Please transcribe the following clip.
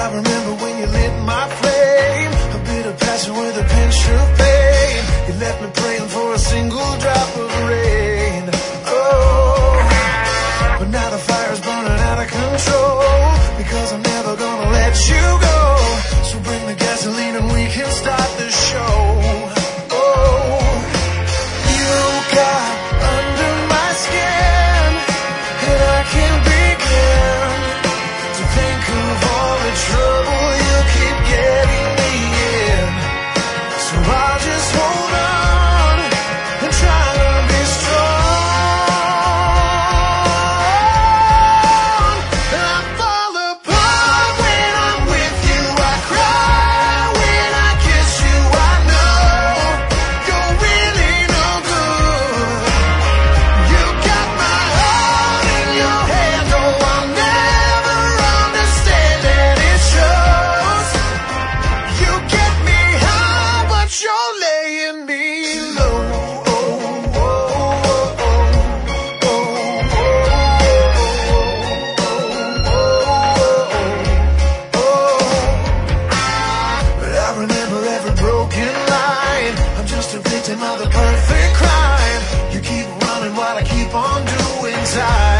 I remember when you lit my flame, a bit of passion with a pinch of pain. You left me praying for a single drop of rain. Oh, but now the fire's burning out of control, because I'm never gonna let you go. So bring the gasoline and we can start the show. Oh, you got under my skin, and I can't begin to think of all the trouble you keep getting me in. So I'll just hold on and try to be strong. And I fall apart when I'm with you. I cry when I kiss you. I know you're really no good. You got my heart in your hand. Oh, I'll never understand, and it shows. You get me high, but you're laying me low. Oh, oh, oh, oh, oh, oh, oh. But I remember every broken line. I'm just a victim of the perfect crime. You keep running while I keep on doing time.